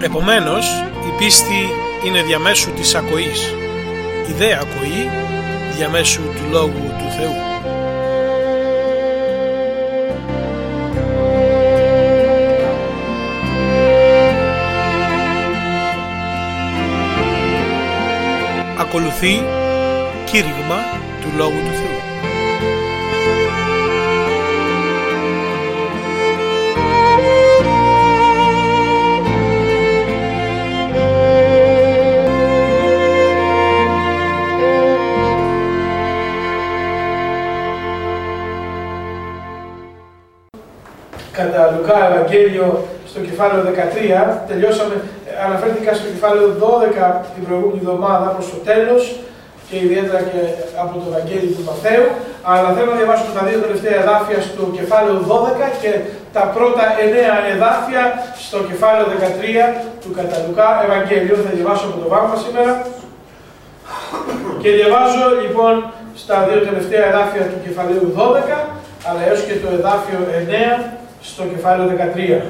Επομένως, η πίστη είναι διαμέσου της ακοής, η δε ακοή διαμέσου του Λόγου του Θεού. Ακολουθεί κήρυγμα του Λόγου του Θεού. Κατά Λουκά Ευαγγέλιο στο κεφάλαιο 13, αναφέρθηκα στο κεφάλαιο 12 την προηγούμενη εβδομάδα προς το τέλος και ιδιαίτερα και από το Ευαγγέλιο του Μαθαίου, αλλά θέλω να διαβάσω τα δύο τελευταία εδάφια στο κεφάλαιο 12 και τα πρώτα 9 εδάφια στο κεφάλαιο 13 του κατά Λουκά Ευαγγέλιο. Θα διαβάσω από το βάμμα σήμερα και διαβάζω λοιπόν στα δύο τελευταία εδάφια του κεφαλαίου 12, αλλά έως και το εδάφιο 9 στο κεφάλαιο 13.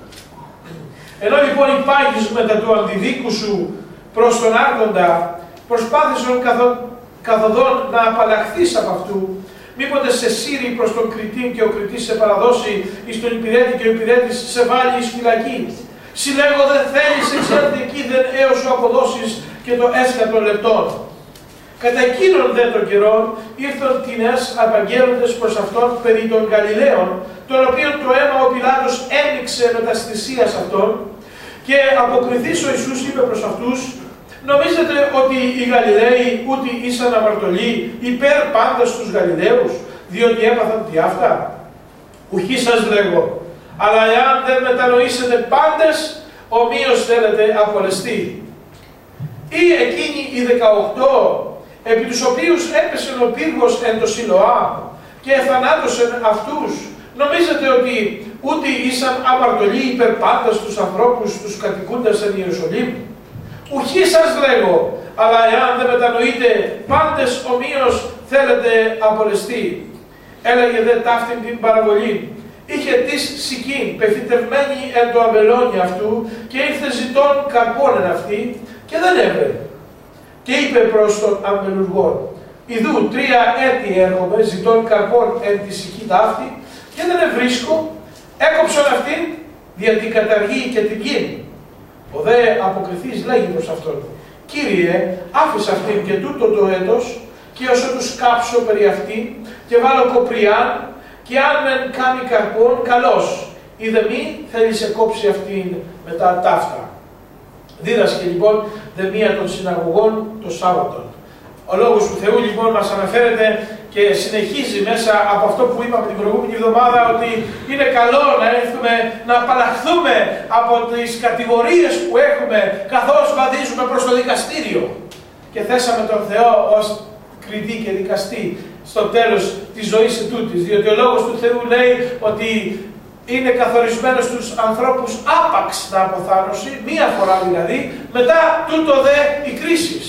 Ενώ λοιπόν υπάγεις μετά του αντιδίκου σου προς τον άρχοντα, προσπάθησαν καθοδόν να απαλλαχθείς από αυτού, μήποτε σε σύρει προς τον κριτή και ο κριτής σε παραδώσει εις τον υπηρέτη και ο υπηρέτης σε βάλει εις φυλακή. Συλλέγω δεν θέλεις εξέλθει εκεί δεν έως σου αποδώσεις και το έσκατο λεπτών. Κατά εκείνον δε των καιρών ήρθαν τινές απαγγέλλοντες προς αυτόν περί των Γαλιλαίων, τον οποίον το αίμα ο Πιλάτος ένοιξε με τα θυσίας αυτών, και αποκριθείς ο Ιησούς είπε προς αυτούς, νομίζετε ότι οι Γαλιλαίοι ούτε ήσαν αμαρτωλοί υπέρ πάντα στους Γαλιλαίους, διότι έπαθαν τι αυτά. Ουχή σας λέγω, αλλά εάν δεν μετανοήσετε πάντες, ομοίως θέλετε απολεστεί. Ή εκείνοι οι 18, επί τους οποίους έπεσε ο πύργος εν το Σιλοάμ και εθανάτωσεν αυτούς, νομίζετε ότι ούτε ήσαν αμαρτωλοί υπέρ πάντα στους ανθρώπους τους κατοικούντας εν Ιερουσαλήμ. Ουχή σας λέγω, αλλά εάν δεν μετανοείτε πάντες ομοίως θέλετε απολεστεί. Έλεγε δε ταύτην την παραβολή. Είχε της σικήν πεφυτευμένη εν το αμπελόνι αυτού και ήρθε ζητών καρπών εν αυτή και δεν έβρε. Και είπε προς τον αμπελουργό, ιδού 3 έτη έρχομαι ζητών καρπών εν τη σική ταύτη και δεν ευρίσκω, έκοψον αυτήν διότι καταργεί και την γη. Ο δε αποκριθής λέγει προς αυτόν, Κύριε, άφησα αυτήν και τούτο το έτος και όσο τους κάψω περί αυτήν και βάλω κοπριάν και αν μεν κάνει καρπών, καλώς, ή δε μη θέλει σε κόψει αυτήν μετά ταύτα. Δίδασκε λοιπόν δε μία των συναγωγών το Σάββατον. Ο Λόγος του Θεού λοιπόν μας αναφέρεται και συνεχίζει μέσα από αυτό που είπαμε την προηγούμενη εβδομάδα, ότι είναι καλό να έρθουμε να απαλλαχθούμε από τις κατηγορίες που έχουμε καθώς βαδίζουμε προς το δικαστήριο. Και θέσαμε τον Θεό ως κριτή και δικαστή στο τέλος της ζωής ετούτης, διότι ο Λόγος του Θεού λέει ότι είναι καθορισμένος στους ανθρώπους άπαξ να αποθάνωση, μία φορά δηλαδή, μετά τούτο δε η κρίση.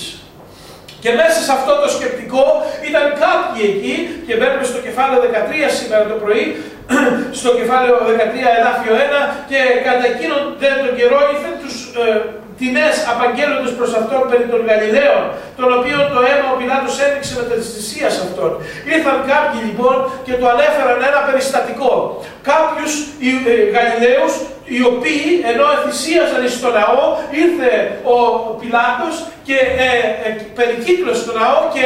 Και μέσα σε αυτό το σκεπτικό ήταν κάποιοι εκεί, και μπαίνουμε στο κεφάλαιο 13 σήμερα το πρωί, στο κεφάλαιο 13 εδάφιο 1, και κατά εκείνον δεν τον καιρό ήρθαν τους τινές απαγγέλλοντες προς αυτόν περί των Γαλιλαίων, τον οποίον το αίμα ο Πιλάτος ένοιξε με τα θυσίας αυτών. Ήρθαν κάποιοι λοιπόν και του ανέφεραν ένα περιστατικό. Κάποιους Γαλιλαίους, οι οποίοι ενώ θυσίαζαν στο ναό, ήρθε ο Πιλάτος και περικύκλωσε το ναό και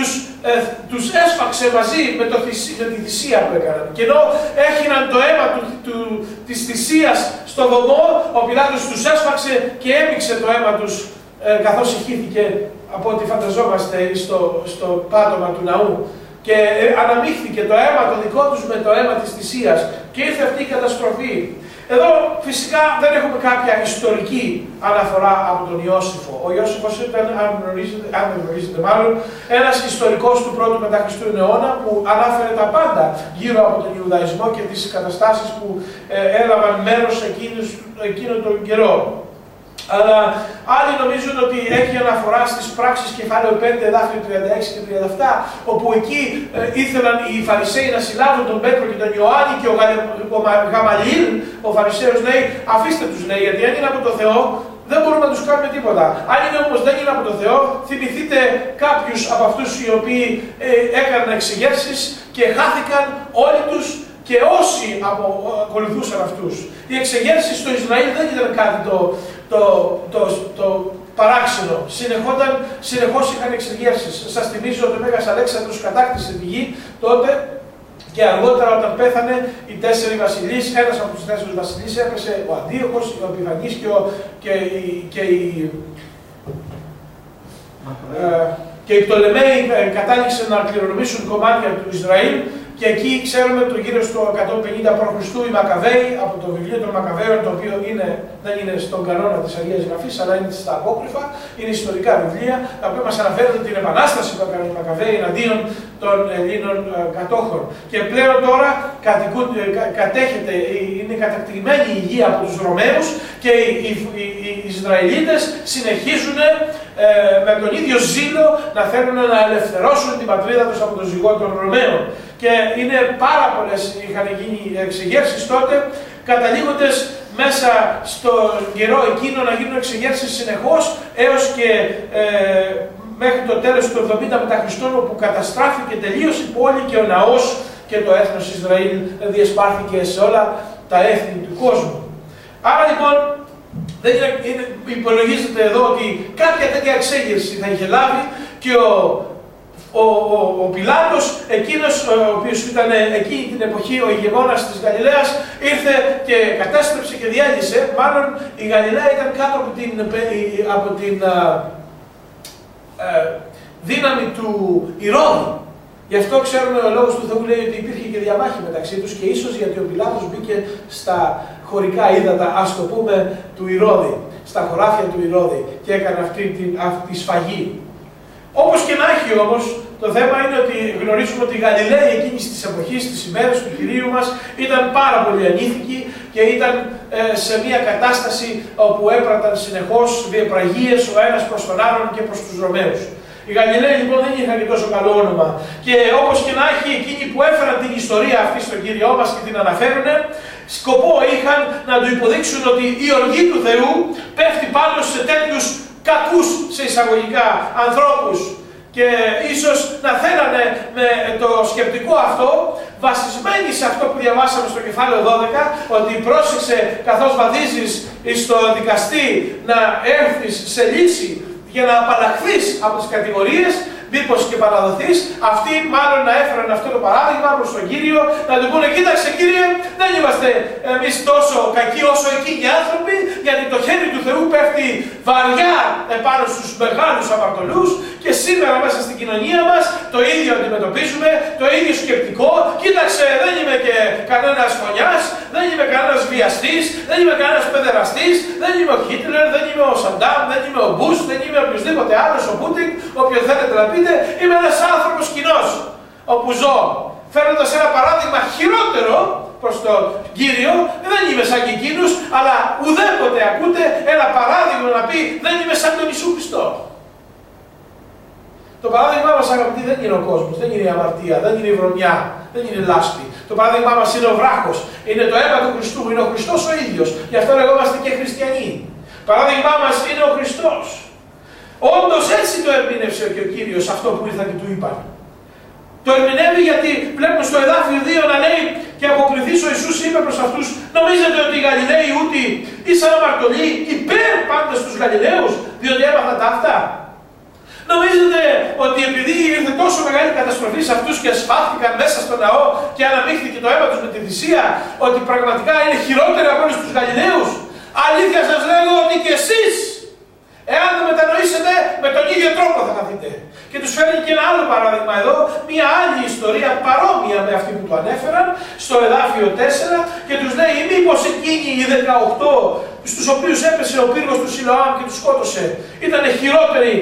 τους έσφαξε μαζί με τη θυσία που έκαναν. Και ενώ έχιναν το αίμα της θυσίας στο βωμό, ο Πιλάτος τους έσφαξε και έμιξε το αίμα τους καθώς ηχήθηκε από ό,τι φανταζόμαστε στο πάτωμα του ναού. Και αναμίχθηκε το αίμα το δικό τους με το aiμα της θυσίας και ήρθε αυτή η καταστροφή. Εδώ φυσικά δεν έχουμε κάποια ιστορική αναφορά από τον Ιώσυφο. Ο Ιώσυφος ήταν, αν δεν γνωρίζετε μάλλον, ένας ιστορικός του πρώτου μετά Χριστού αιώνα που ανάφερε τα πάντα γύρω από τον Ιουδαϊσμό και τις καταστάσεις που έλαβαν μέρος εκείνον τον καιρό. Αλλά άλλοι νομίζουν ότι έχει αναφορά στις πράξεις κεφάλαιο 5, εδάφιο 36 και 37, όπου εκεί ήθελαν οι Φαρισαίοι να συλλάβουν τον Πέτρο και τον Ιωάννη και ο Γαμαλιήλ, ο Φαρισαίος, λέει, αφήστε τους, λέει, γιατί αν είναι από το Θεό, δεν μπορούμε να τους κάνουμε τίποτα. Αν είναι όμως δεν είναι από το Θεό, θυμηθείτε κάποιους από αυτούς οι οποίοι έκαναν εξεγέρσεις και χάθηκαν όλοι τους και όσοι ακολουθούσαν αυτούς. Οι εξεγέρσεις στο Ισραήλ δεν ήταν κάτι το παράξενο. Συνεχώς είχαν εξεγέρσεις. Σας θυμίζω ότι ο Μέγας Αλέξανδρος κατάκτησε τη γη τότε και αργότερα όταν πέθανε οι 4 βασιλείς, ένας από τους 4 βασιλείς έπεσε ο Αντίοχος, ο Επιφανής και οι Πτολεμαίοι κατάληξαν να κληρονομήσουν κομμάτια του Ισραήλ. Και εκεί ξέρουμε το γύρω στο 150 π.Χ. οι Μακαβαίοι, από το βιβλίο των Μακαβαίων, το οποίο δεν είναι στον κανόνα της Αγίας Γραφής, αλλά είναι στα απόκριφα, είναι ιστορικά βιβλία, τα οποία μας αναφέρουν την επανάσταση που έκαναν οι Μακαβαίοι εναντίον των Ελλήνων κατόχων. Και πλέον τώρα κατέχεται, είναι κατακτημένη η γη από τους Ρωμαίους και οι Ισραηλίτες συνεχίζουν με τον ίδιο ζήλο να θέλουν να ελευθερώσουν την πατρίδα τους από το ζυγό των Ρωμαίων. Και είναι πάρα πολλές, είχαν γίνει εξεγέρσεις τότε, καταλήγοντες μέσα στον καιρό εκείνο να γίνουν εξεγέρσεις συνεχώς, έως και μέχρι το τέλος του 70 μετά Χριστόν, όπου καταστράφηκε τελείως η πόλη και ο ναός και το έθνος Ισραήλ διεσπάρθηκε σε όλα τα έθνη του κόσμου. Άρα λοιπόν, υπολογίζεται εδώ ότι κάποια τέτοια εξέγερση θα είχε λάβει και ο Πιλάτος, εκείνος ο οποίος ήταν εκείνη την εποχή ο ηγεμόνας της Γαλιλαίας, ήρθε και κατέστρεψε και διέλυσε. Μάλλον η Γαλιλαία ήταν κάτω από την δύναμη του Ηρώδη. Γι' αυτό ξέρουμε ο λόγος του Θεού λέει ότι υπήρχε και διαμάχη μεταξύ τους και ίσως γιατί ο Πιλάτος μπήκε στα χωρικά ύδατα, ας το πούμε, του Ηρώδη, στα χωράφια του Ηρώδη και έκανε αυτή τη σφαγή. Όπως και να έχει όμως, το θέμα είναι ότι γνωρίζουμε ότι οι Γαλιλαίοι εκείνης της εποχής, τις ημέρες του Κυρίου μας, ήταν πάρα πολύ ανήθικοι και ήταν σε μια κατάσταση όπου έπραταν συνεχώς βιαιπραγίες ο ένας προς τον άλλον και προς τους Ρωμαίους. Οι Γαλιλαίοι λοιπόν δεν είχαν και τόσο καλό όνομα. Και όπως και να έχει, εκείνοι που έφεραν την ιστορία αυτή στον Κύριό μας και την αναφέρουν, σκοπό είχαν να του υποδείξουν ότι η οργή του Θεού πέφτει πάνω σε τέτοιους κακούς, σε εισαγωγικά, ανθρώπους. Και ίσως να θέλανε με το σκεπτικό αυτό, βασισμένοι σε αυτό που διαβάσαμε στο κεφάλαιο 12, ότι πρόσεξε καθώς βαδίζεις στο δικαστή να έρθεις σε λύση για να απαλλαχθείς από τις κατηγορίες, μήπως και παραδοθείς, αυτοί μάλλον να έφεραν αυτό το παράδειγμα προς τον Κύριο, να του πούνε, κοίταξε Κύριε, δεν είμαστε εμείς τόσο κακοί όσο εκείνοι οι άνθρωποι, γιατί το χέρι του Θεού πέφτει βαριά επάνω στους μεγάλους αμαρτωλούς και σήμερα μέσα στην κοινωνία μας το ίδιο αντιμετωπίζουμε, το ίδιο σκεπτικό. Κοίταξε, δεν είμαι και κανένας χωνιάς, δεν είμαι κανένας βιαστής, δεν είμαι κανένας παιδεραστής, δεν είμαι ο Χίτλερ, δεν είμαι ο Σαντάμ, δεν είμαι ο Μπούς, δεν είμαι οποιοδήποτε άλλος, ο Πούτιν, όποιο θέλετε να πείτε, είμαι ένας άνθρωπος κοινός, όπου ζω. Φέρνοντας ένα παράδειγμα χειρότερο προς τον Κύριο, δεν είμαι σαν και εκείνους, αλλά ουδέποτε ακούτε ένα παράδειγμα να πει δεν είμαι σαν τον Ιησού Χριστό. Το παράδειγμά μας, αγαπητοί, δεν είναι ο κόσμος, δεν είναι η αμαρτία, δεν είναι η βρωμιά, δεν είναι η λάσπη. Το παράδειγμά μας είναι ο βράχος, είναι το αίμα του Χριστού, είναι ο Χριστός ο ίδιος. Γι' αυτό λεγόμαστε και χριστιανοί. Το παράδειγμά μας είναι ο Χριστός. Όντως έτσι το ερμήνευσε και ο Κύριος αυτό που ήρθαν και του είπαν. Το ερμηνεύει γιατί βλέπουμε στο εδάφιο 2 να λέει και αποκριθείς ο Ιησούς είπε προς αυτούς, νομίζετε ότι οι Γαλιλαίοι ούτοι ήσαν αμαρτωλοί υπέρ πάντα στους Γαλιλαίους, διότι έμαθαν τα αυτά. Νομίζετε ότι επειδή ήρθε τόσο μεγάλη καταστροφή σε αυτούς και σφάχτηκαν μέσα στο ναό και αναμίχθηκε το αίμα τους με τη θυσία, ότι πραγματικά είναι χειρότεροι από όλους τους Γαλιλαίους? Αλήθεια σας λέγω ότι και εσείς, εάν δεν μετανοήσετε, με τον ίδιο τρόπο θα καθείτε. Και τους φέρνει και ένα άλλο παράδειγμα εδώ, μια άλλη ιστορία παρόμοια με αυτή που του ανέφεραν, στο εδάφιο 4, και τους λέει, μήπως εκείνοι οι 18, στους οποίους έπεσε ο πύργος του Σιλοάμ και τους σκότωσε, ήταν χειρότεροι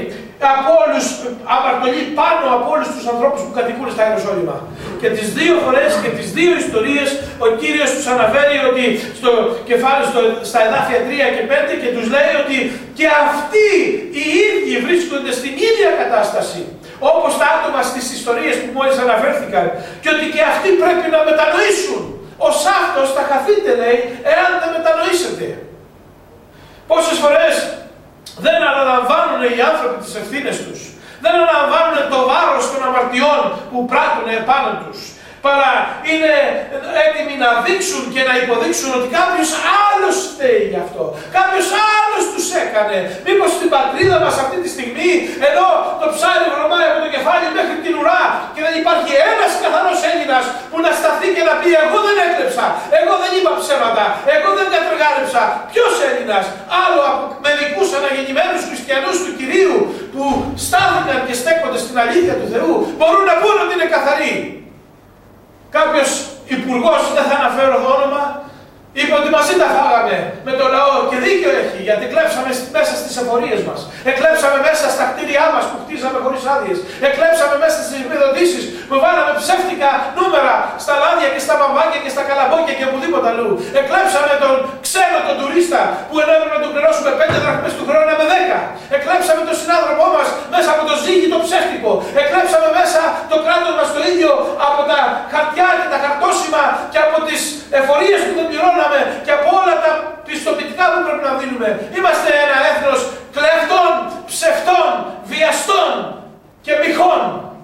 από όλους, αμαρτωλοί πάνω από όλους τους ανθρώπους που κατοικούν στα Ιεροσόλυμα. Και τις δύο φορές και τις δύο ιστορίες ο Κύριος τους αναφέρει ότι στο κεφάλαιο, στα εδάφια 3 και 5 και τους λέει ότι και αυτοί οι ίδιοι βρίσκονται στην ίδια κατάσταση όπως τα άτομα στις ιστορίες που μόλις αναφέρθηκαν και ότι και αυτοί πρέπει να μετανοήσουν. Ως αυτός θα χαθείτε, λέει, εάν δεν μετανοήσετε. Πόσες φορές δεν αναλαμβάνουν οι άνθρωποι τις ευθύνες τους, δεν αναλαμβάνουν το βάρος των αμαρτιών που πράττουν επάνω τους, παρά είναι έτοιμοι να δείξουν και να υποδείξουν ότι κάποιος άλλος φταίει γι' αυτό. Κάποιος άλλος τους έκανε. Μήπως στην πατρίδα μας αυτή τη στιγμή, ενώ το ψάρι βρωμάει από το κεφάλι μέχρι την ουρά και δεν υπάρχει ένας καθαρός Έλληνας που να σταθεί και να πει εγώ δεν έκλεψα, εγώ δεν είπα ψέματα, εγώ δεν κατεργάλεψα. Ποιος Έλληνας? Άλλο από μερικούς αναγεννημένους χριστιανούς του Κυρίου που στάθηκαν και στέκονται στην αλήθεια του Θεού μπορούν να πούν ότι είναι καθαροί. Κάποιος υπουργός, δεν θα αναφέρω το όνομα, είπε ότι μαζί τα φάγαμε με το λαό και δίκιο έχει, γιατί κλέψαμε μέσα στις εφορίες μας. Εκλέψαμε μέσα στα κτίρια μας που χτίζαμε χωρίς άδειες. Εκλέψαμε μέσα στις επιδοτήσεις που βάλαμε ψεύτικα νούμερα στα λάδια και στα βαμβάκια και στα καλαμπόκια και οπουδήποτε αλλού. Εκλέψαμε τον ξένο, τον τουρίστα που έπρεπε να τον πληρώσουμε 5 δραχμές του χρόνου με 10. Εκλέψαμε τον συνάνθρωπό μας μέσα από το ζύγι το ψεύτικο. Εκλέψαμε μέσα το κράτος μας το ίδιο από τα χαρτιά και τα χαρτόσημα και από τις εφορίες που δεν πληρώναμε και από όλα τα πιστοποιητικά που πρέπει να δίνουμε. Είμαστε ένα έθνος κλέφτων, ψευτών, βιαστών και μοιχών.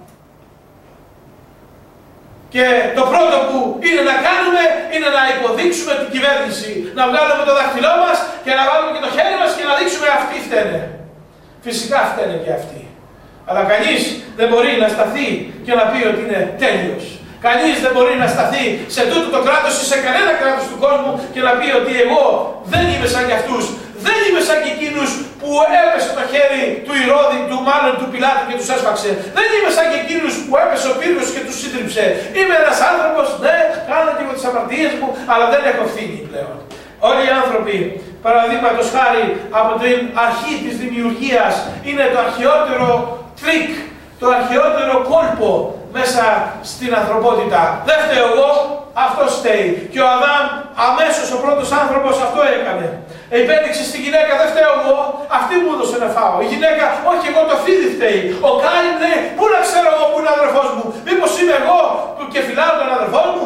Και το πρώτο που είναι να κάνουμε είναι να υποδείξουμε την κυβέρνηση. Να βγάλουμε το δάχτυλό μας και να βάλουμε και το χέρι μας και να δείξουμε αυτοί φταίνε. Φυσικά φταίνε και αυτοί. Αλλά κανείς δεν μπορεί να σταθεί και να πει ότι είναι τέλειος. Κανείς δεν μπορεί να σταθεί σε τούτο το κράτος ή σε κανένα κράτος του κόσμου και να πει ότι εγώ δεν είμαι σαν κι αυτούς. Δεν είμαι σαν κι εκείνους που έπεσε το χέρι του Ηρώδη, του Πιλάτου και τους έσφαξε. Δεν είμαι σαν κι εκείνους που έπεσε ο Πύργος και τους σύντριψε. Είμαι ένας άνθρωπος, ναι, κάνω και με τις αμαρτίες μου, αλλά δεν έχω ευθύνη πλέον. Όλοι οι άνθρωποι, παραδείγματος χάρη από την αρχή της δημιουργίας, είναι το αρχαιότερο τρίκ, το αρχαιότερο κόλπο μέσα στην ανθρωπότητα. Δεν φταίω εγώ, αυτός φταίει. Και ο Αδάμ αμέσως ο πρώτος άνθρωπος αυτό έκανε. Υπέδειξε στη γυναίκα, δεν φταίω εγώ, αυτή μου έδωσε να φάω. Η γυναίκα, όχι εγώ, το φίδι φταίει. Ο Κάιν λέει, πού να ξέρω εγώ που είναι ο αδερφός μου, μήπως είμαι εγώ που και φυλάω τον αδερφό μου.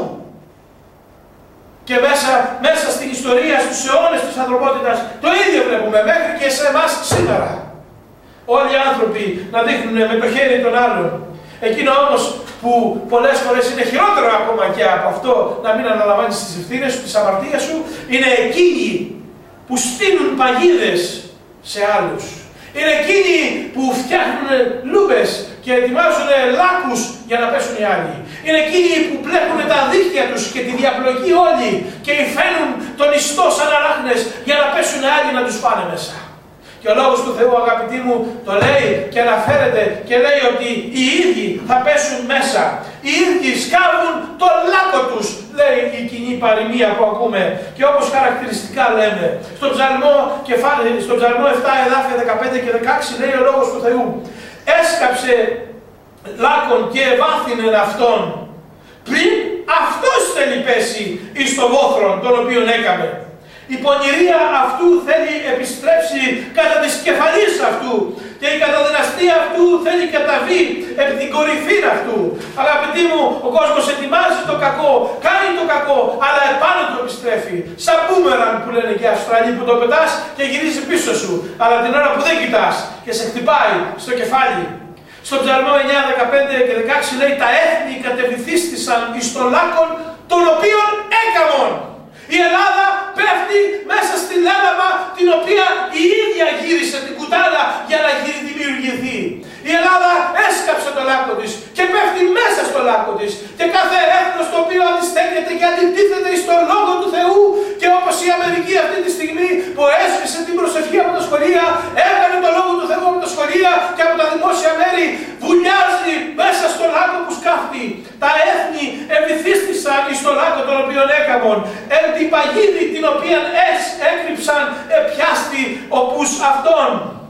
Και μέσα στην ιστορία, στους αιώνες της ανθρωπότητας, το ίδιο βλέπουμε μέχρι και σε εμάς σήμερα. Όλοι οι άνθρωποι να δείχνουν με το χέρι των άλλων. Εκείνο όμως που πολλές φορές είναι χειρότερο ακόμα και από αυτό να μην αναλαμβάνεις τις ευθύνες σου, τις αμαρτίες σου, είναι εκείνοι που στείνουν παγίδες σε άλλους. Είναι εκείνοι που φτιάχνουν λούμπες και ετοιμάζουν λάκους για να πέσουν οι άλλοι. Είναι εκείνοι που πλέκουν τα δίχτυα τους και τη διαπλοκή όλοι και υφαίνουν τον ιστό σαν αράχνες για να πέσουν οι άλλοι να τους φάνε μέσα. Και ο Λόγος του Θεού, αγαπητοί μου, το λέει και αναφέρεται και λέει ότι οι ίδιοι θα πέσουν μέσα. Οι ίδιοι σκάβουν το λάκκο τους, λέει η κοινή παροιμία που ακούμε. Και όπως χαρακτηριστικά λέμε, στον Ψαλμό 7, εδάφια 15 και 16, λέει ο Λόγος του Θεού, έσκαψε λάκκον και ευάθυνε αυτόν, πριν αυτός θέλει πέσει εις το βόθρον τον οποίον έκαμε. Η πονηρία αυτού θέλει επιστρέψει κατά της κεφαλής αυτού και η καταδυναστία αυτού θέλει καταβεί επί την κορυφή αυτού. Αγαπητοί μου, ο κόσμος ετοιμάζει το κακό, κάνει το κακό, αλλά επάνω του επιστρέφει. Σαν μπούμεραν που λένε και οι Αυστραλοί που το πετάς και γυρίζει πίσω σου, αλλά την ώρα που δεν κοιτάς και σε χτυπάει στο κεφάλι. Στον Ψαλμό 9, 15 και 16 λέει τα έθνη κατεβυθίστησαν εις το λάκκον των οποίων έκαμον. Η Ελλάδα πέφτει μέσα στη λέλαμα την οποία η ίδια γύρισε την κουτάλα για να δημιουργηθεί. Η Ελλάδα έσκαψε το λάκκο της και πέφτει μέσα στο λάκκο της. Και κάθε έθνος το οποίο αντιστέκεται και αντιτίθεται στον Λόγο του Θεού, και όπως η Αμερική αυτή τη στιγμή που έσβησε την προσευχή από τα σχολεία, έκανε το Λόγο του Θεού από τα σχολεία και από τα δημόσια μέρη, βουλιάζει μέσα στο λάκκο που σκάφτει. Τα έθνη ευηθίστησαν στο λάκκο τον οποίον έκαμον. Εν την παγίδη την οποία έκρυψαν επιάστη οπούς αυτών.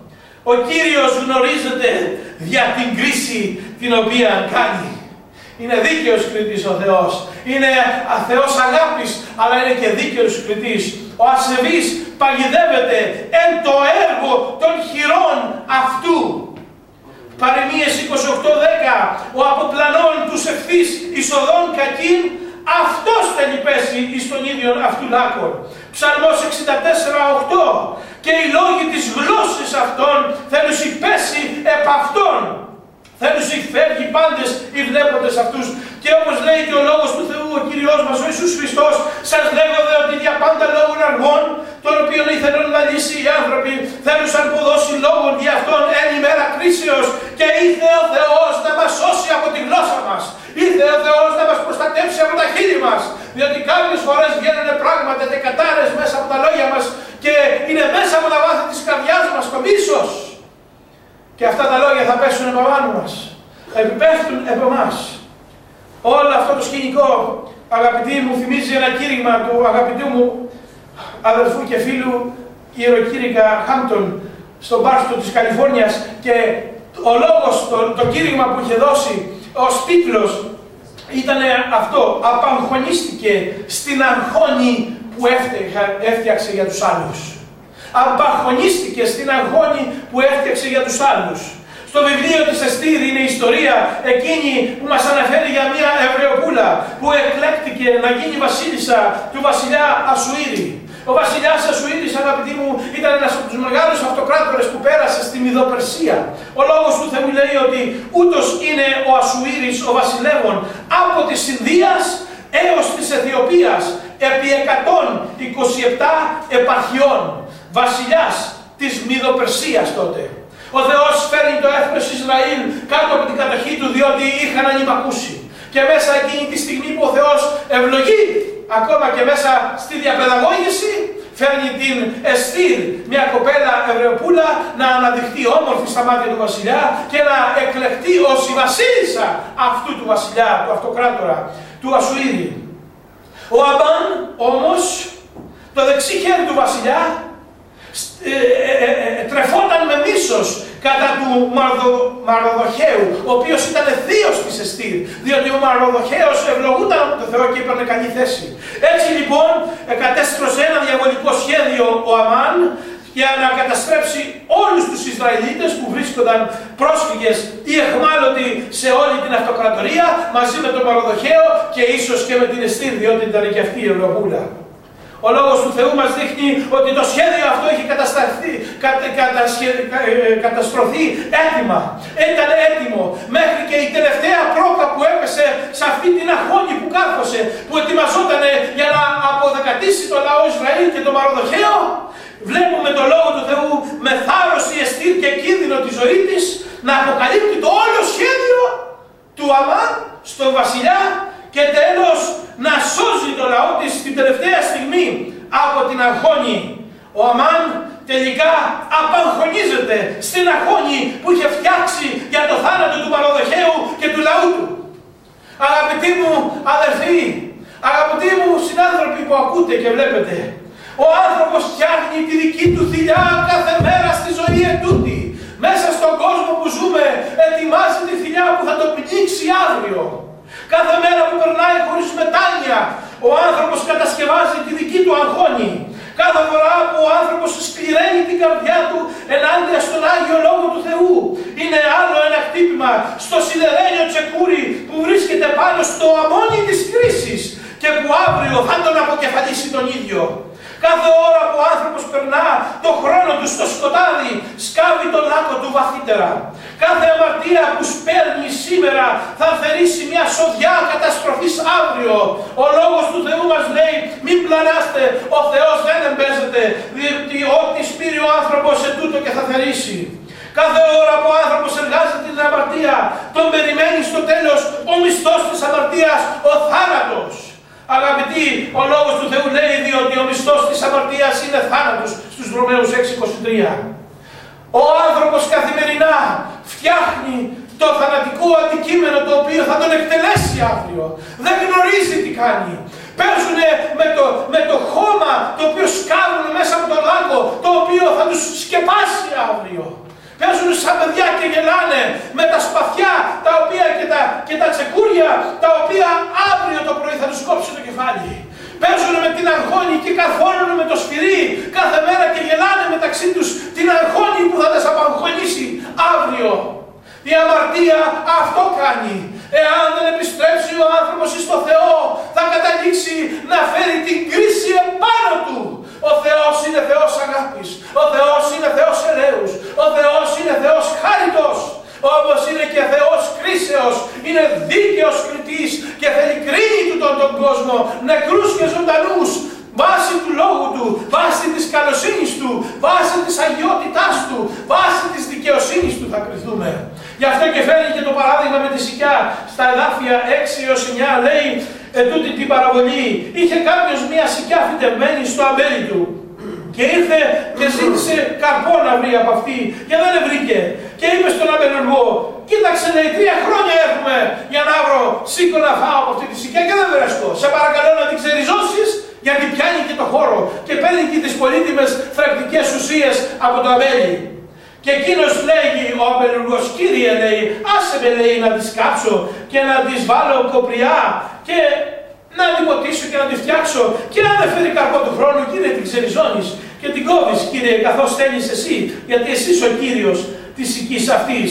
Ο Κύριος γνωρίζεται δια την κρίση την οποία κάνει. Είναι δίκαιος κριτής ο Θεός. Είναι Θεός αγάπης, αλλά είναι και δίκαιος κριτής. Ο ασεβής παγιδεύεται εν το έργο των χειρών αυτού. Παροιμίες 28:10. Ο αποπλανών τους ευθύς εισοδών κακήν, αυτός θέλει πέσει εις τον ίδιο αυτού λάκων. Ψαλμός 64:8. Και οι λόγοι της γλώσσης αυτών θέλουν πέσει επ' αυτών. Θέλουν φεύγει πάντες οι βλέποντες αυτούς. Και όπως λέει και ο λόγος του Θεού, ο Κύριος μας, ο Ιησούς Χριστός, σας λέγω δε ότι για πάντα λόγων αργών, τον οποίον ήθελαν να λύσει οι άνθρωποι, θέλουσαν αποδώσει λόγων για αυτόν εν ημέρα κρίσεως. Και ήρθε ο Θεός να μας σώσει από τη γλώσσα μας. Ήρθε ο Θεός να μας προστατεύσει από τα χείλη μας. Διότι κάποιες φορές βγαίνουν πράγματα και κατάρες μέσα από τα λόγια μας και είναι μέσα από τα βάθη της καρδιάς μας το μίσος. Και αυτά τα λόγια θα πέσουν από πάνω μας, θα επιπέφτουν από εμάς. Όλο αυτό το σκηνικό, αγαπητοί μου, θυμίζει ένα κήρυγμα του αγαπητού μου αδελφού και φίλου ιεροκήρυκα Χάμπτον στον Μπάρστο της Καλιφόρνιας, και ο λόγος, το κήρυγμα που είχε δώσει ως τίτλος ήταν αυτό: απαγχωνίστηκε στην αγχώνη που έφτιαξε για τους άλλους. Απαγχωνίστηκε στην αγχώνη που έφτιαξε για τους άλλους. Στο βιβλίο της Εστήρ είναι η ιστορία εκείνη που μας αναφέρει για μια Εβραιοπούλα που εκλέκτηκε να γίνει βασίλισσα του βασιλιά Ασουήρη. Ο βασιλιάς Ασουήρης, αγαπητοί μου, ήταν ένας από τους μεγάλους αυτοκράτορες που πέρασε στη Μηδοπερσία. Ο λόγος του Θεού λέει ότι ούτως είναι ο Ασουήρης ο βασιλεύων από της Ινδίας έως της Αιθιοπίας επί 127 επαρχιών. Βασιλιάς της Μηδοπερσίας τότε. Ο Θεός φέρνει το έθνος Ισραήλ κάτω από την κατοχή του, διότι είχαν ανυπακούσει. Και μέσα εκείνη τη στιγμή που ο Θεός ευλογεί, ακόμα και μέσα στη διαπαιδαγώγηση, φέρνει την Εστήρ, μια κοπέλα Εβραιοπούλα, να αναδειχθεί όμορφη στα μάτια του βασιλιά και να εκλεχτεί ως η βασίλισσα αυτού του βασιλιά, του αυτοκράτορα, του Ασουήρη. Ο Αμάν όμως, το δεξί χέρι του βασιλιά, τρεφόταν με μίσος κατά του Μαροδοχαίου, ο οποίος ήταν θείος της Εστήρ, διότι ο Μαροδοχαίος ευλογούταν από τον Θεό και έπαιρνε καλή θέση. Έτσι λοιπόν κατέστρωσε ένα διαβολικό σχέδιο ο Αμάν για να καταστρέψει όλους τους Ισραηλίτες που βρίσκονταν πρόσφυγες ή εχμάλωτοι σε όλη την αυτοκρατορία, μαζί με τον Μαροδοχαίο και ίσως και με την Εστήρ, διότι ήταν και αυτή η Ευρωπούλα. Ο λόγος του Θεού μας δείχνει ότι το σχέδιο αυτό είχε καταστρωθεί έτοιμα. Ήταν έτοιμο μέχρι και η τελευταία πρόκα που έπεσε σε αυτή την αγχώνη που κάρφωσε, που ετοιμαζόταν για να αποδεκατήσει το λαό Ισραήλ και τον Μαροδοχαίο. Βλέπουμε το λόγο του Θεού με θάρρος η Εστήρ και κίνδυνο τη ζωή της να αποκαλύπτει το όλο σχέδιο του Αμάν στον βασιλιά και τέλος να σώζει το λαό της στην τελευταία στιγμή από την αγχώνη. Ο Αμάν τελικά απαγχωνίζεται στην αγχώνη που είχε φτιάξει για το θάνατο του Μαροδοχαίου και του λαού του. Αγαπητοί μου αδερφοί, αγαπητοί μου συνάνθρωποι που ακούτε και βλέπετε, ο άνθρωπος φτιάχνει τη δική του θηλιά κάθε μέρα στη ζωή ετούτη. Μέσα στον κόσμο που ζούμε ετοιμάζει τη θηλιά που θα το πνίξει αύριο. Κάθε μέρα που περνάει χωρίς μετάνοια, ο άνθρωπος κατασκευάζει τη δική του αγχώνη. Κάθε φορά που ο άνθρωπος σκληραίνει την καρδιά του ενάντια στον Άγιο Λόγο του Θεού, είναι άλλο ένα χτύπημα στο σιδερένιο τσεκούρι που βρίσκεται πάνω στο αμμόνι της κρίσης και που αύριο θα τον αποκεφαλίσει τον ίδιο. Κάθε ώρα που ο άνθρωπος περνά το χρόνο του στο σκοτάδι, σκάβει τον λάκκο του βαθύτερα. Κάθε αμαρτία που σπέρνει σήμερα θα θερήσει μια σοδιά καταστροφής αύριο. Ο λόγος του Θεού μας λέει: μην πλανάστε, ο Θεός δεν εμπέζεται, διότι ό,τι σπείρει ο άνθρωπος σε τούτο και θα θερήσει. Κάθε ώρα που ο άνθρωπος εργάζεται την αμαρτία, τον περιμένει στο τέλος ο μισθός της αμαρτίας, ο θάνατος. Αγαπητοί, ο λόγος του Θεού λέει, διότι ο μισθός της αμαρτίας είναι θάνατος, στους Ρωμαίους 6:23. Ο άνθρωπος καθημερινά φτιάχνει το θανατικό αντικείμενο το οποίο θα τον εκτελέσει αύριο. Δεν γνωρίζει τι κάνει. Παίζουν με το χώμα το οποίο σκάβουν μέσα από τον λάκκο, το οποίο θα τους σκεπάσει αύριο. χιόνια τα οποία αύριο το πρωί θα τους κόψει το κεφάλι. Παίζουν με την αγχώνη και καρφώνουν με το σφυρί κάθε μέρα και γελάνε μεταξύ τους την αγχώνη που θα τις απαγχωνίσει αύριο. Η αμαρτία αυτό κάνει. Εάν δεν επιστρέψει ο άνθρωπος στο Θεό, θα καταλήξει να φέρει την κρίση επάνω του. Ο Θεός είναι Θεός αγάπης. Ο Θεός είναι Θεός ελέους. Ο Θεός είναι Θεός χάριτος. Όμως είναι και Θεός κρίσεως. Είναι δίκαιος κριτής και θέλει κρίνει του τον κόσμο, νεκρούς και ζωντανούς. Βάσει του λόγου του, βάσει της καλοσύνης του, βάσει της αγιότητάς του, βάσει της δικαιοσύνης του θα κριθούμε. Γι' αυτό και φέρνει και το παράδειγμα με τη σικιά. Στα εδάφια 6 έως 9 λέει τούτη την παραβολή. Είχε κάποιος μία σικιά φυτευμένη στο αμπέλι του και ήρθε και ζήτησε καρπό να βρει από αυτή και δεν βρήκε. Και είπε στον αμπελουργό, κοίταξε λέει 3 χρόνια έχουμε για να βρω σίκο να φάω από αυτή τη σικιά και δεν βρίσκω. Σε παρακαλώ να την ξεριζώσεις, γιατί πιάνει και το χώρο και παίρνει και τις πολύτιμες θρεπτικές ουσίες από το αμπέλι. Και εκείνος λέγει, ο αμπελουργός, κύριε λέει, άσε με λέει να τις κάψω και να τις βάλω κοπριά και να την ποτίσω και να τη φτιάξω και αν δεν φέρει καρπό του χρόνου, κύριε, την ξεριζώνεις και την κόβεις, κύριε, καθώς θέλεις εσύ, γιατί εσύ είσαι ο κύριος της οικής αυτής.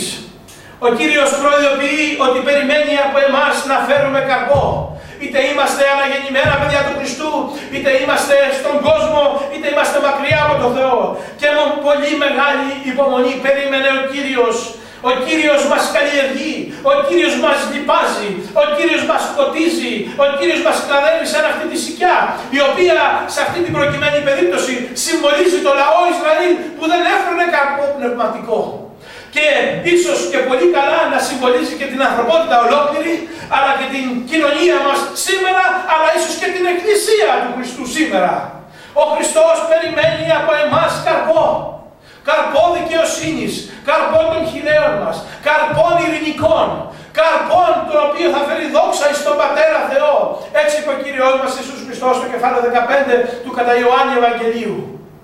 Ο Κύριος προειδοποιεί ότι περιμένει από εμάς να φέρουμε καρπό. Είτε είμαστε αναγεννημένα παιδιά του Χριστού, είτε είμαστε στον κόσμο, είτε είμαστε μακριά από τον Θεό. Και με πολύ μεγάλη υπομονή περίμενε ο Κύριος. Ο Κύριος μας καλλιεργεί, ο Κύριος μας λιπάζει, ο Κύριος μας σκοτίζει, ο Κύριος μας κλαδεύει σαν αυτή τη σικιά, η οποία σε αυτή την προκειμένη περίπτωση συμβολίζει το λαό Ισραήλ που δεν έφερνε καρπό πνευματικό. Και ίσως και πολύ καλά να συμβολίζει και την ανθρωπότητα ολόκληρη, αλλά και την κοινωνία μας σήμερα, αλλά ίσως και την Εκκλησία του Χριστού σήμερα. Ο Χριστός περιμένει από εμάς καρπό. Καρπό δικαιοσύνης, καρπό των χιλέων μας, καρπών ειρηνικών, καρπών το οποίο θα φέρει δόξα εις τον Πατέρα Θεό. Έτσι είπε ο Κύριος μας Ιησούς Χριστός στο κεφάλαιο 15 του κατά Ιωάννη Ευαγγελίου.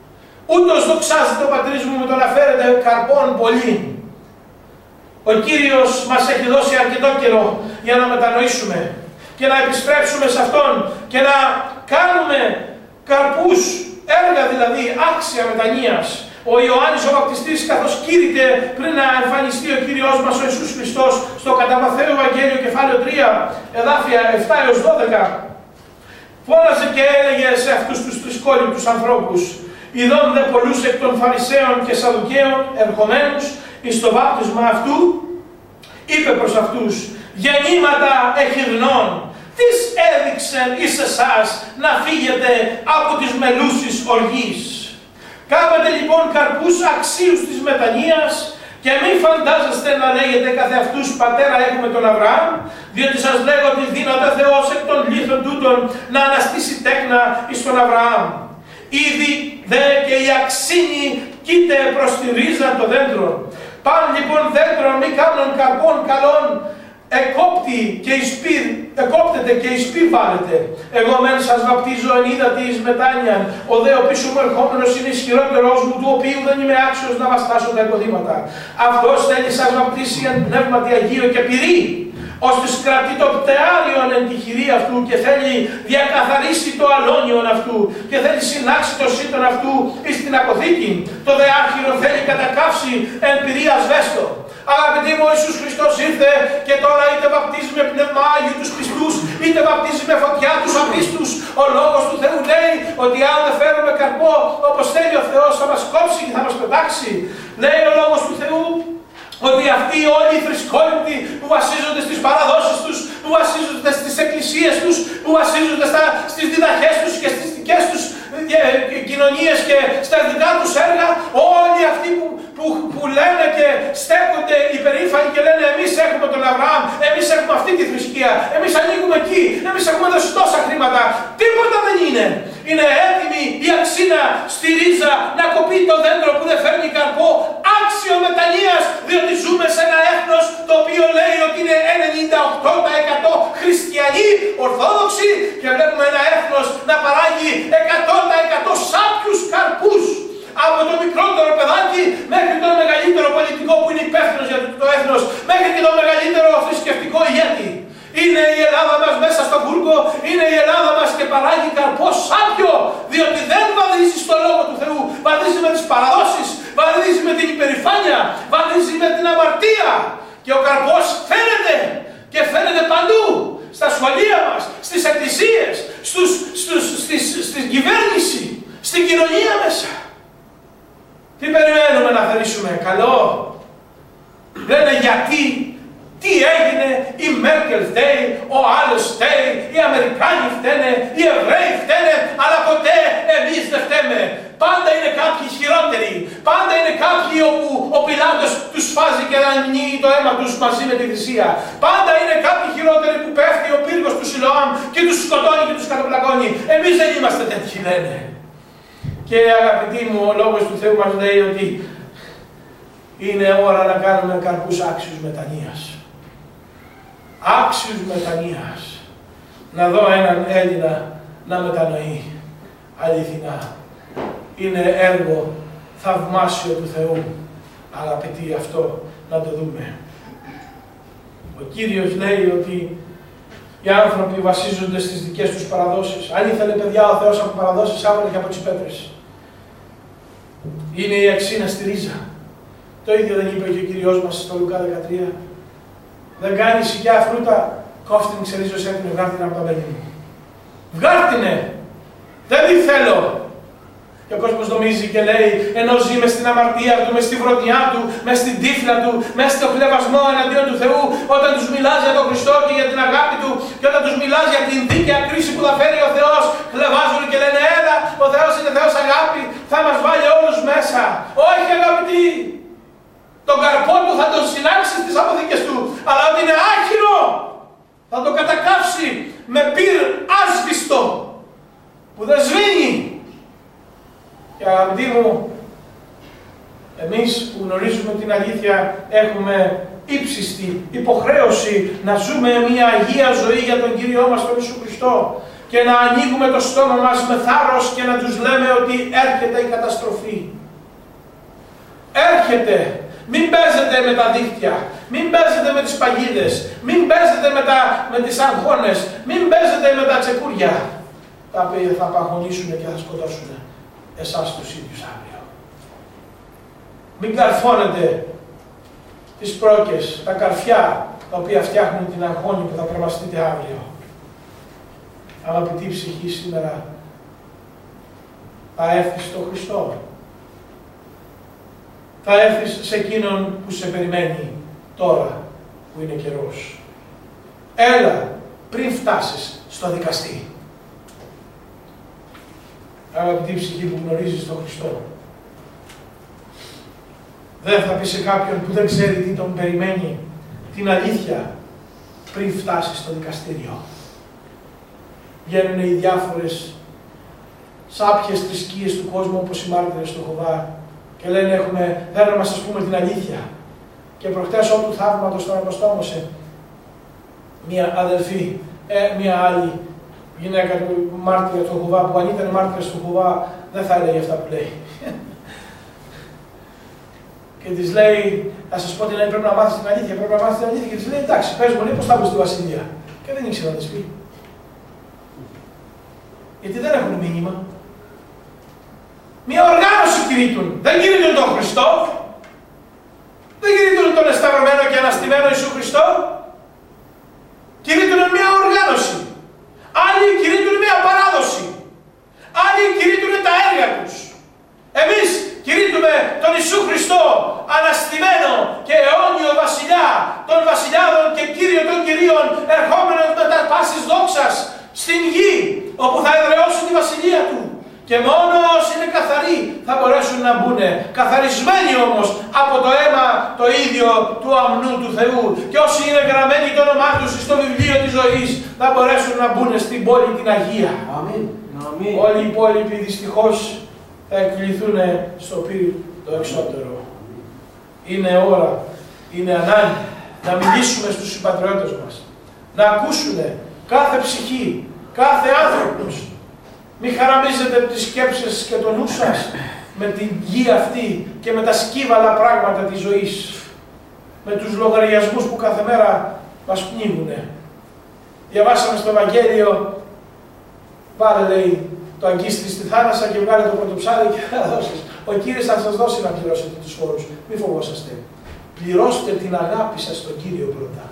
Ούτως δοξάζεται ο Πατρίς μου με το να φέρετε καρπών πολύ. Ο Κύριος μας έχει δώσει αρκετό καιρό για να μετανοήσουμε και να επιστρέψουμε σε Αυτόν και να κάνουμε καρπούς, έργα δηλαδή άξια μετανοίας. Ο Ιωάννης ο Βαπτιστής, καθώς κήρυτε πριν να εμφανιστεί ο Κύριος μας ο Ιησούς Χριστός στο κατά Ματθαίου Ευαγγέλιο κεφάλαιο 3, εδάφια 7 έως 12, φώναζε και έλεγε σε αυτούς τους τρισκόληπτους ανθρώπους, ειδών δε πολλούς εκ των Φαρισαίων και Σαδουκαίων ερχομένους εις το βάπτισμα αυτού, είπε προς αυτούς, γεννήματα εχυρνών, τις έδειξεν εις εσάς να φύγετε από τις μελούσεις οργής. Κάμετε λοιπόν καρπούς αξίους της μετανοίας και μην φαντάζεστε να λέγετε καθε αυτούς πατέρα έχουμε τον Αβραάμ, διότι σας λέγω ότι δύναται Θεός εκ των λίθων τούτων να αναστήσει τέκνα εις τον Αβραάμ. Ήδη δε και η αξίνη κοίται προς τη ρίζα των δέντρων. Παν λοιπόν δέντρων μη κάνουν καρπών καλών, εκόπτεται και εις πυρ βάλετε. Εγώ μεν σας βαπτίζω εν ύδατι εις μετάνοιαν, ο δε ο πίσω μου ερχόμενος είναι ισχυρότερός μου, του οποίου δεν είμαι άξιος να βαστάσω τα υποδήματα. Αυτός θέλει σας βαπτίσει εν πνεύματι Αγίο και πυρί, ώστις κρατεί το πτεάριον εν τη χειρή αυτού και θέλει διακαθαρίσει το αλόνιον αυτού και θέλει συνάξει το σύτον αυτού εις την αποθήκη. Το δε άρχυρο θέλει κατακάψει εν πυρί ασβέστο. Αγαπητοί μου, ο Ιησούς Χριστός ήρθε και τώρα είτε βαπτίζει με πνεύμα Άγιου τους πιστούς, είτε βαπτίζει με φωτιά τους απίστους. Ο Λόγος του Θεού λέει ότι αν δεν φέρουμε καρπό όπως θέλει ο Θεός θα μας κόψει και θα μας πετάξει. Λέει ο Λόγος του Θεού ότι αυτοί όλοι οι θρησκόληπτοι που βασίζονται στις παραδόσεις τους, που βασίζονται στις εκκλησίες τους, που βασίζονται στις διδαχές τους και στις δικές τους κοινωνίες και στα δικά τους έργα, όλοι αυτοί που λένε και στέκονται υπερήφανοι και λένε εμείς έχουμε τον Αβραάμ, εμείς έχουμε αυτή τη θρησκεία, εμείς ανήκουμε εκεί, εμείς έχουμε δώσει τόσα χρήματα, τίποτα δεν είναι. Είναι έτοιμη η αξίνα στη ρίζα να κοπεί το δέντρο που δεν φέρνει καρπό, άξιο μετανοίας, διότι ζούμε σε ένα έθνος το οποίο λέει ότι είναι 98% χριστιανοί, ορθόδοξοι και βλέπουμε ένα έθνος να παράγει 100% σάπιους καρπούς. Από το μικρότερο παιδάκι μέχρι τον μεγαλύτερο πολιτικό που είναι υπεύθυνος για το έθνος, μέχρι και το μεγαλύτερο θρησκευτικό ηγέτη. Είναι είναι η Ελλάδα μας και παράγει καρπό σάπιο, διότι δεν βαδίζει στο Λόγο του Θεού, βαδίζει με τις παραδόσεις, βαδίζει με την υπερηφάνεια, βαδίζει με την αμαρτία. Και ο καρπός φαίνεται και φαίνεται παντού, στα σχολεία μας, στις εκκλησίες, στην κυβέρνηση, στην κοινωνία μέσα. Τι περιμένουμε να θερήσουμε? Καλό? Λένε γιατί, τι έγινε, η Μέρκελ φταίει, ο άλλος φταίει, οι Αμερικάνοι φταίνε, οι Εβραίοι φταίνε, αλλά ποτέ εμείς δεν φταίμε. Πάντα είναι κάποιοι χειρότεροι, πάντα είναι κάποιοι όπου ο Πιλάτος τους φάζει και αναμνύει το αίμα τους μαζί με τη θυσία. Πάντα είναι κάποιοι χειρότεροι που πέφτει ο πύργος του Σιλοάμ και τους σκοτώνει και τους καταπλακώνει. Εμείς δεν είμαστε τέτοιοι, λένε. Και αγαπητοί μου, ο Λόγος του Θεού μας λέει ότι είναι ώρα να κάνουμε καρπούς άξιους μετανοίας. Άξιους μετανοίας. Να δω έναν Έλληνα να μετανοεί αληθινά. Είναι έργο θαυμάσιο του Θεού. Αγαπητοί, αυτό να το δούμε. Ο Κύριος λέει ότι οι άνθρωποι βασίζονται στις δικές τους παραδόσεις. Αν ήθελε, παιδιά, ο Θεός από παραδόσεις, άβγαινε και από τις πέτρες. Είναι η αξίνα στη ρίζα. Το ίδιο δεν είπε και ο Κύριος μας στο Λουκά 13. Δεν κάνει σικιά φρούτα, κόφτην ξερίζωσέ την, βγάρτηνε από τα μέλη μου. Βγάρτηνε! Δεν τη θέλω! Και ο κόσμος νομίζει και λέει, ενώ ζει μες στην αμαρτία του, μες στη βροντιά του, μες στην τύφλα του, μες στο χλεβασμό εναντίον του Θεού, όταν τους μιλάς για τον Χριστό και για την αγάπη του, και όταν τους μιλάς για την δίκαια κρίση που θα φέρει ο Θεός, χλεβάζουν και λένε, έλα, ο Θεός είναι Θεός αγάπη, θα μας βάλει όλους μέσα. Όχι, αγαπητοί! Τον καρπό του θα τον συνάξει στις αποθήκες του, αλλά ότι είναι άχυρο, θα το κατακάψει με πυρ άσβηστο, που δεν σβήνει. Και αγαπητοί μου, εμείς που γνωρίζουμε την αλήθεια έχουμε ύψιστη υποχρέωση να ζούμε μια αγία ζωή για τον Κύριό μας τον Ιησού Χριστό και να ανοίγουμε το στόμα μας με θάρρος και να τους λέμε ότι έρχεται η καταστροφή. Έρχεται. Μην παίζετε με τα δίχτυα, μην παίζετε με τις παγίδες, μην παίζετε με τις αγχώνες, μην παίζετε με τα τσεκούρια, τα οποία θα απαγχωνίσουν και θα σκοτώσουν εσάς τους ίδιους αύριο. Μην καρφώνετε τις πρόκες, τα καρφιά, τα οποία φτιάχνουν την αγχώνη που θα κρεμαστείτε αύριο. Αγαπητή ψυχή, σήμερα θα έρθεις στο Χριστό. Θα έρθεις σε εκείνον που σε περιμένει τώρα που είναι καιρός. Έλα πριν φτάσεις στο δικαστή. Αγαπητή ψυχή που γνωρίζεις τον Χριστό, δεν θα πει σε κάποιον που δεν ξέρει τι τον περιμένει την αλήθεια πριν φτάσει στο δικαστήριο. Βγαίνουν οι διάφορες σάπιες θρησκείες του κόσμου όπως οι μάρτυρες του Ιεχωβά και λένε θέλουμε να σας πούμε την αλήθεια. Και προχτές όπου θαύματος τον αποστόμωσε μία αδελφή, μία άλλη γυναίκα του μάρτυρα του Ιεχωβά, που αν ήταν μάρτυρες του Ιεχωβά δεν θα έλεγε αυτά που λέει. Και της λέει, θα σας πω την αλήθεια, πρέπει να μάθεις την αλήθεια, πρέπει να μάθεις την αλήθεια. Και της λέει, εντάξει, πες μου, πώς θα μπω στη βασιλεία. Και δεν ήξερα να της πει. Γιατί δεν έχουν μήνυμα. Μια οργάνωση κηρύττουν. Δεν κηρύττουν τον Χριστό. Δεν κηρύττουν τον εσταυρωμένο και αναστημένο Ιησού Χριστό. Κηρύττουν μια οργάνωση. Άλλοι κηρύττουν μια παράδοση. Άλλοι κηρύττουν τα έργα τους. Εμείς κηρύττουμε τον Ιησού Χριστό, αναστημένο και αιώνιο βασιλιά των βασιλιάδων και κύριο των κυρίων, ερχόμενος με τα πάσης δόξας στην γη, όπου θα εδραιώσουν τη βασιλεία του. Και μόνο όσοι είναι καθαροί θα μπορέσουν να μπουν, καθαρισμένοι όμως από το αίμα το ίδιο του αμνού του Θεού. Και όσοι είναι γραμμένοι το όνομά τους στο βιβλίο της ζωής θα μπορέσουν να μπουν στην πόλη την Αγία. Αμήν. Όλοι οι υπόλοιποι δυστυχώς θα εκκληθούν στο πύρ το εξώτερο. Είναι ώρα, είναι ανάγκη να μιλήσουμε στους συμπατριώτες μας, να ακούσουν κάθε ψυχή, κάθε άνθρωπος. Μη χαραμίζετε τις σκέψεις και το νου σας με την γη αυτή και με τα σκύβαλα πράγματα της ζωής, με τους λογαριασμούς που κάθε μέρα μας πνίγουνε. Διαβάσαμε στο Ευαγγέλιο Βάλε, λέει, το αγκίστρι στη θάλασσα και βγάλε το πρωτοψάρι και θα δώσεις. Ο Κύριος θα σας δώσει να πληρώσετε τους φόρους. Μην φοβόσαστε. Πληρώστε την αγάπη σας στον Κύριο πρώτα.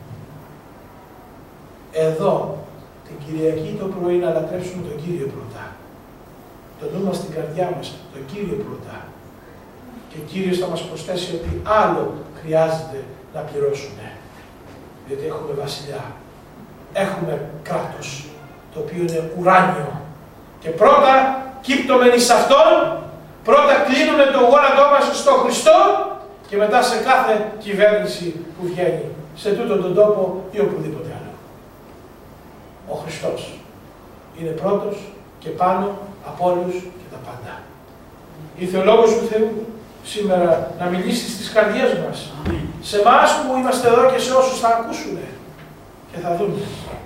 Εδώ, την Κυριακή το πρωί, να λατρέψουμε τον Κύριο πρώτα. Το νου μας στην καρδιά μας, τον Κύριο πρώτα. Και ο Κύριος θα μας προσθέσει ότι άλλο χρειάζεται να πληρώσουμε. Διότι έχουμε βασιλιά. Έχουμε κράτος, το οποίο είναι ουράνιο. Και πρώτα κύπτομεν εις Αυτόν, πρώτα κλείνουμε το γόνατό μας στο Χριστό και μετά σε κάθε κυβέρνηση που βγαίνει, σε τούτον τον τόπο ή οπουδήποτε άλλο. Ο Χριστός είναι πρώτος και πάνω από όλους και τα πάντα. Ήρθε ο Λόγος του Θεού σήμερα να μιλήσει στις καρδιές μας, σε εμάς που είμαστε εδώ και σε όσους θα ακούσουν και θα δουν.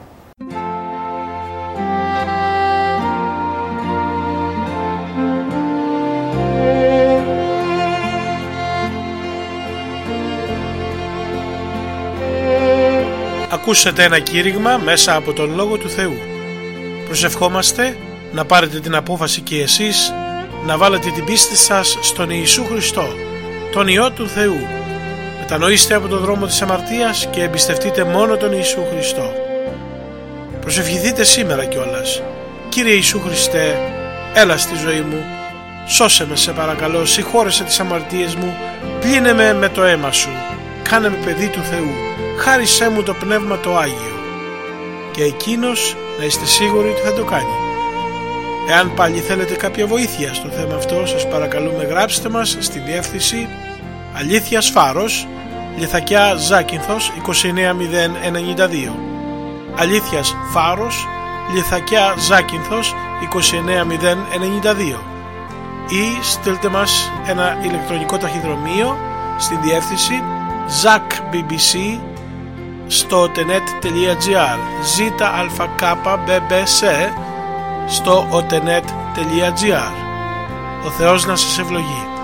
Ακούσατε ένα κήρυγμα μέσα από τον Λόγο του Θεού. Προσευχόμαστε να πάρετε την απόφαση και εσείς να βάλετε την πίστη σας στον Ιησού Χριστό, τον Υιό του Θεού. Μετανοήστε από τον δρόμο της αμαρτίας και εμπιστευτείτε μόνο τον Ιησού Χριστό. Προσευχηθείτε σήμερα κιόλας. Κύριε Ιησού Χριστέ, έλα στη ζωή μου, σώσε με σε παρακαλώ, συγχώρεσε τις αμαρτίες μου, πλύνε με με το αίμα σου, κάνε με παιδί του Θεού, χάρισέ μου το Πνεύμα το Άγιο. Και εκείνος να είστε σίγουροι ότι θα το κάνει. Εάν πάλι θέλετε κάποια βοήθεια στο θέμα αυτό, σας παρακαλούμε γράψτε μας στη διεύθυνση Αλήθειας Φάρος, Λιθακιά Ζάκυνθος 29092. Αλήθειας Φάρος, Λιθακιά Ζάκυνθος 29092. Ή στείλτε μας ένα ηλεκτρονικό ταχυδρομείο στη διεύθυνση zakbbc στο otenet.gr, zalkbbc στο otenet.gr. Ο Θεός να σας ευλογεί.